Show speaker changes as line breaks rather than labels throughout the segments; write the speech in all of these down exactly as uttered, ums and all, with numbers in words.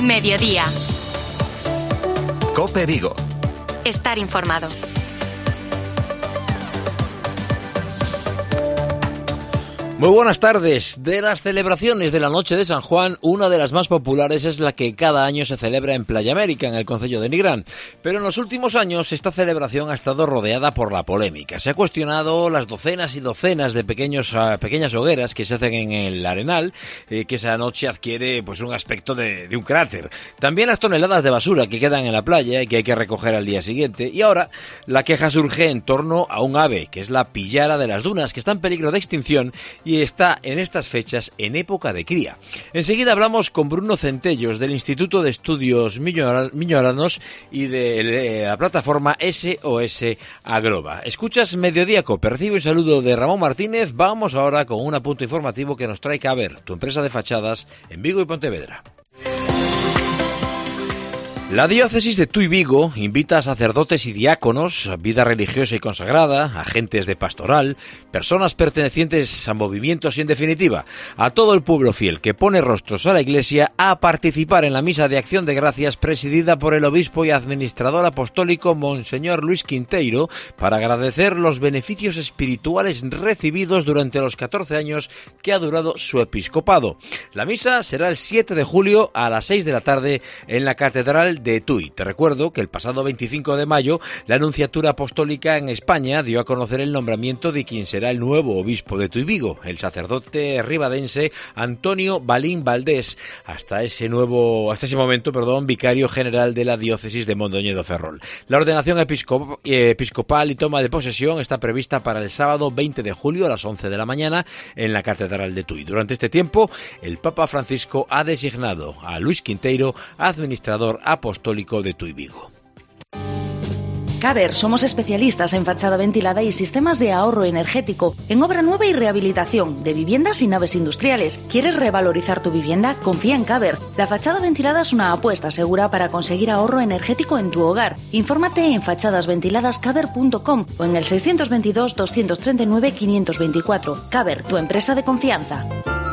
Mediodía.
COPE Vigo.
Estar informado.
Muy buenas tardes. De las celebraciones de la Noche de San Juan, una de las más populares es la que cada año se celebra en Playa América, en el concello de Nigrán. Pero en los últimos años esta celebración ha estado rodeada por la polémica. Se ha cuestionado las docenas y docenas de pequeños, uh, pequeñas hogueras que se hacen en el Arenal, eh, que esa noche adquiere pues un aspecto de, de un cráter. También las toneladas de basura que quedan en la playa y que hay que recoger al día siguiente. Y ahora la queja surge en torno a un ave, que es la pillara de las dunas, que está en peligro de extinción y está en estas fechas en época de cría. Enseguida hablamos con Bruno Centellos del Instituto de Estudios Miñoranos y de la plataforma S O S Agroba. Escuchas Mediodía COPE. Recibe un saludo de Ramón Martínez. Vamos ahora con un apunte informativo que nos trae Caber, tu empresa de fachadas en Vigo y Pontevedra. La diócesis de Tui Vigo invita a sacerdotes y diáconos, vida religiosa y consagrada, agentes de pastoral, personas pertenecientes a movimientos y, en definitiva, a todo el pueblo fiel que pone rostros a la Iglesia a participar en la misa de acción de gracias presidida por el obispo y administrador apostólico Monseñor Luis Quinteiro para agradecer los beneficios espirituales recibidos durante los catorce años que ha durado su episcopado. La misa será el siete de julio a las seis de la tarde en la Catedral de Tui. Te recuerdo que el pasado veinticinco de mayo la Nunciatura Apostólica en España dio a conocer el nombramiento de quien será el nuevo obispo de Tui Vigo, el sacerdote ribadense Antonio Balín Valdés, hasta ese nuevo, hasta ese momento, perdón, vicario general de la diócesis de Mondoñedo Ferrol. La ordenación episcop- episcopal y toma de posesión está prevista para el sábado veinte de julio a las once de la mañana en la Catedral de Tui. Durante este tiempo, el Papa Francisco ha designado a Luis Quinteiro administrador apostólico de Tui Vigo.
Caber, somos especialistas en fachada ventilada y sistemas de ahorro energético, en obra nueva y rehabilitación de viviendas y naves industriales. ¿Quieres revalorizar tu vivienda? Confía en Caber. La fachada ventilada es una apuesta segura para conseguir ahorro energético en tu hogar. Infórmate en fachadas ventiladas caber punto com o en el seiscientos veintidós, doscientos treinta y nueve, quinientos veinticuatro. Caber, tu empresa de confianza.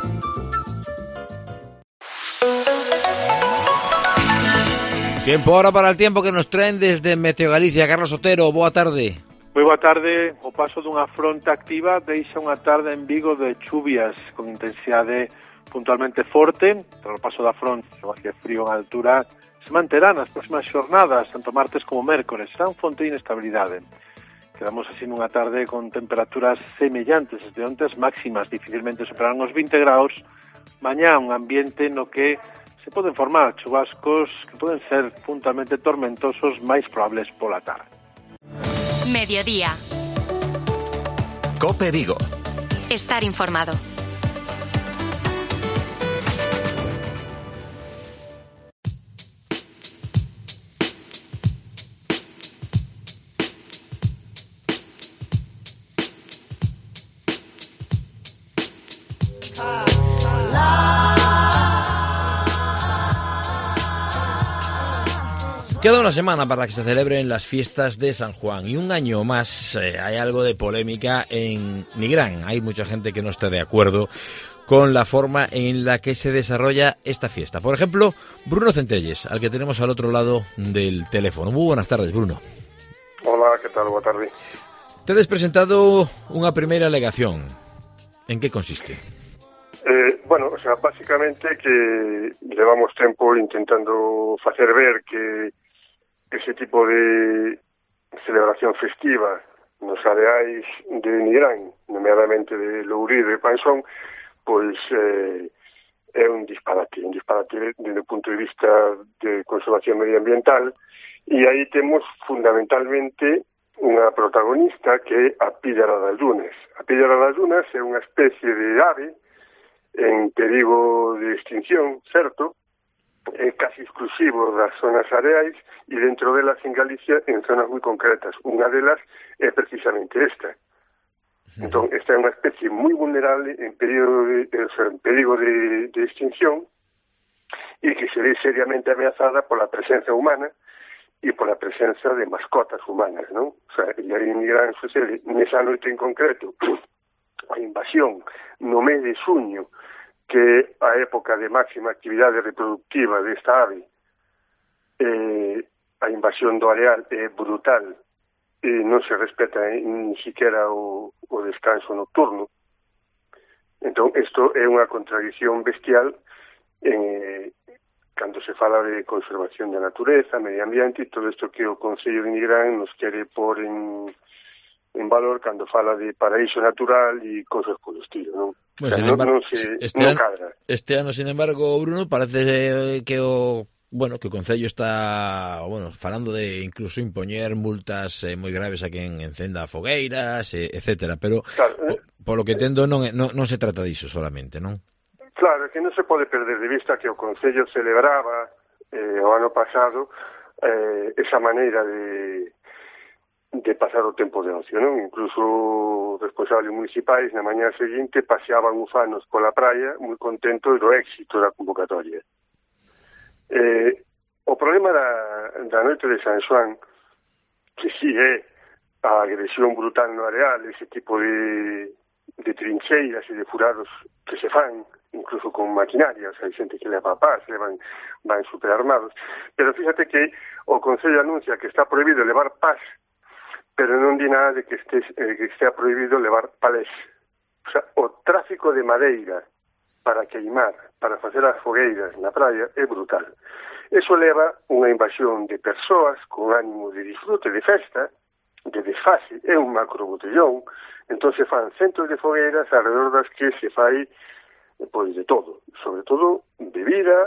Tiempo ahora para el tiempo que nos traen desde Meteo Galicia. Carlos Otero, boa tarde.
Moi boa tarde. O paso dunha fronte activa deixa unha tarde en Vigo de chuvias con intensidade puntualmente forte. Tras o paso da fronte, o que frío en altura, se manterá nas próximas xornadas, tanto martes como mércores. Será un fonte de inestabilidade. Quedamos así nunha tarde con temperaturas semellantes de ontes, máximas dificilmente superarán os vinte graus. Mañá un ambiente no que se poden formar chubascos que poden ser puntualmente tormentosos, máis probables pola tarde.
Mediodía.
COPE Vigo.
Estar informado.
Queda una semana para que se celebren las fiestas de San Juan y un año más eh, hay algo de polémica en Nigrán. Hay mucha gente que no está de acuerdo con la forma en la que se desarrolla esta fiesta. Por ejemplo, Bruno Centelles, al que tenemos al otro lado del teléfono. Muy buenas tardes, Bruno.
Hola, ¿qué tal? Boa tarde.
Tedes presentado unha primeira alegación. En que consiste?
Eh, bueno, o sea, básicamente que llevamos tempo intentando facer ver que ese tipo de celebración festiva nos areais de Nigrán, nomeadamente de Lourido e Pansón, pois eh, é un disparate, un disparate desde o punto de vista de conservación medioambiental, e aí temos fundamentalmente unha protagonista que é a píllara das dunas. A píllara das dunas é unha especie de ave en perigo de extinción, certo? É casi exclusivo das zonas areais e dentro delas en Galicia en zonas moi concretas. Unha delas é precisamente esta. Entón, esta é unha especie moi vulnerable en perigo de, en perigo de, de extinción e que se ve seriamente ameazada pola presenza humana e pola presenza de mascotas humanas, non? O sea, e aí en Nigrán sucede nesa noite en concreto a invasión no mes de xuño que a época de máxima actividade reproductiva desta ave, eh, a invasión do areal é brutal e non se respeta ni siquiera o, o descanso nocturno. Entón, isto é unha contradición bestial eh, cando se fala de conservación da natureza, medio ambiente e todo isto que o Concello de Nigrán nos quere pôr en, en valor cando fala de paraíso natural e cosas por estilo, non?
Bueno,
o sea,
sin
non,
embargo,
non, se,
este,
non
ano,
cadra.
Este ano, sin embargo, Bruno, parece que o bueno, que o Concello está, bueno, falando de incluso impoñer multas eh, moi graves a quen encenda fogueiras, eh, etcétera, pero
claro, eh?
po, polo que tendo non, non, non se trata diso solamente, non?
Claro, que non se pode perder de vista que o Concello celebraba eh, o ano pasado eh, esa maneira de de pasar o tempo de ocio, non? Incluso os responsables municipais na mañá seguinte paseaban ufanos pola praia moi contentos do éxito da convocatoria. Eh, o problema da, da noite de San Xoán, que si é a agresión brutal no areal, ese tipo de, de trincheiras e de furados que se fan, incluso con maquinaria, o sea, hai xente que leva paz, levan, van superarmados, pero fíjate que o Concello anuncia que está prohibido levar paz, pero non di nada de que este, eh, que estea prohibido levar palés. O sea, o tráfico de madeira para queimar, para facer as fogueiras na praia, é brutal. Eso leva unha invasión de persoas con ánimo de disfrute, de festa, de desfase, é un macro botellón, entón se fan centros de fogueiras alrededor das que se fai pois de todo, sobre todo bebida,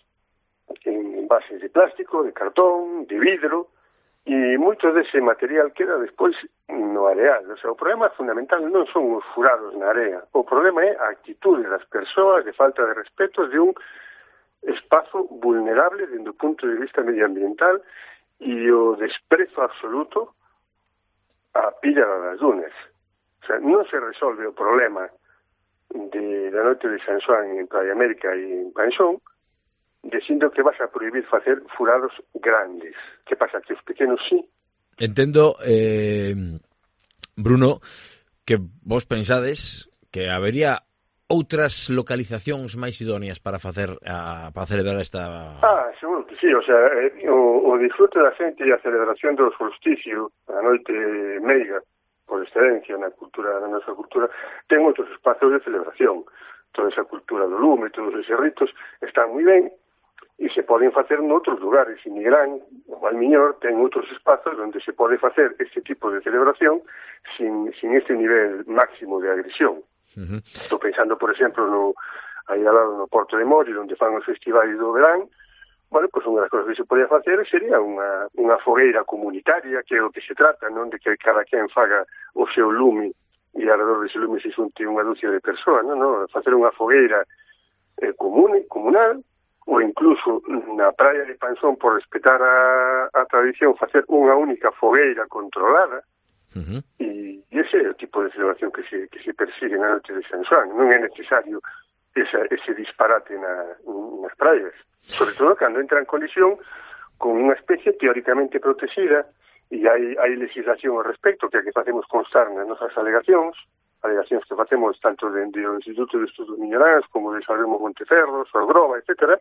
en envases de plástico, de cartón, de vidro, e moito dese material queda despois no areal. O sea, o problema fundamental non son os furados na area, o problema é a actitude das persoas de falta de respeto de un espazo vulnerable dende o punto de vista medioambiental e o desprezo absoluto á pilla das dunas. O sea, non se resolve o problema de la noite de San Xoán en Praia América e en Panxón dicindo que vas a prohibir facer furados grandes. Que pasa? Que os pequenos sí.
Entendo, eh, Bruno, que vos pensades que habería outras localizacións máis idóneas para facer a, para celebrar esta...
Ah, seguro que sí, o sea, eh, o, o disfrute da xente e a celebración do solsticio, a noite meiga, por excelencia na cultura, na nosa cultura, ten outros espazos de celebración. Toda esa cultura do lume, todos esos ritos están moi ben, e se poden facer noutros lugares. En Nigrán, o Valmiñor, ten outros espazos onde se pode facer este tipo de celebración sin, sin este nivel máximo de agresión.
Uh-huh.
Estou pensando, por exemplo, no, aí ao lado no Porto de Mori, onde fan os festivais do verán. Bueno, pois unha das cousas que se podía facer sería unha, unha fogueira comunitaria, que é o que se trata, non? De que cada quen faga o seu lume e alrededor dese lume se xunte unha dúcia de persoas, non? non? Facer unha fogueira eh, comune, comunal, ou incluso na praia de Panxón, por respetar a, a tradición, facer unha única fogueira controlada. Uh-huh. E ese é o tipo de celebración que se, que se persigue na noite de San Xoán. Non é necesario esa, ese disparate na, nas praias, sobre todo cando entra en colisión con unha especie teóricamente protegida, e hai, hai legislación ao respecto que a que facemos constar nas nosas alegacións, alegacións que facemos tanto dende o Instituto de Estudos Miñoráns como de Salvemos Monteferros, Orgrova, etcétera,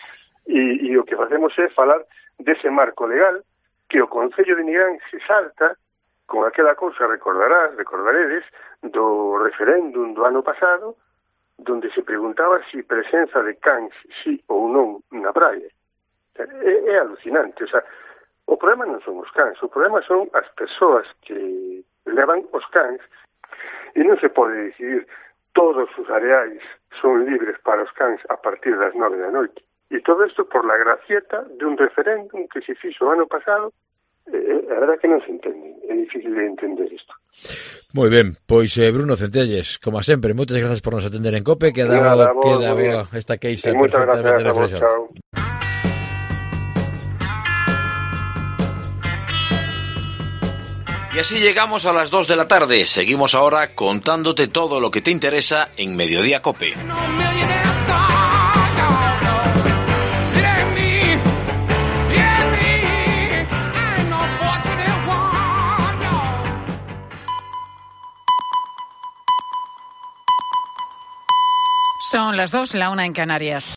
e, e o que facemos é falar dese marco legal que o Concello de Nigrán se salta con aquela cousa, recordarás, recordaredes, do referéndum do ano pasado, donde se preguntaba si presenza de cans sí ou non na praia. É, é alucinante, o sea, o problema non son os cans, o problema son as persoas que levan os cans. E non se pode decidir todos os areais son libres para os cans a partir das nove da noite. E todo isto por la gracieta de un referéndum que se fixo o ano pasado. Eh, a verdad que non se entende, é difícil de entender isto.
Moi ben, pois eh, Bruno Centelles, como sempre, moitas grazas por nos atender en COPE, queda,
Nada, vos,
queda boa esta queixa
perfectamente reflexionada.
Y así llegamos a las dos de la tarde. Seguimos ahora contándote todo lo que te interesa en Mediodía COPE.
Son Son las dos, la una en Canarias.